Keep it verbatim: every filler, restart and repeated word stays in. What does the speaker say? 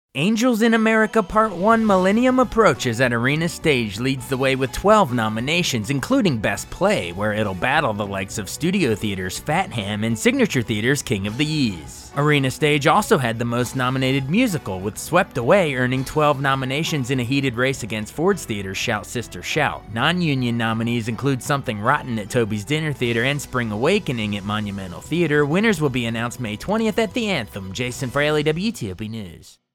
Angels in America Part one Millennium Approaches at Arena Stage leads the way with twelve nominations, including Best Play, where it'll battle the likes of Studio Theater's Fat Ham and Signature Theater's King of the Yees. Arena Stage also had the most nominated musical, with Swept Away earning twelve nominations in a heated race against Ford's Theater's Shout Sister Shout. Non-union nominees include Something Rotten at Toby's Dinner Theater and Spring Awakening at Monumental Theater. Winners will be announced May twentieth at the Anthem. Jason Fraley, W T O P News.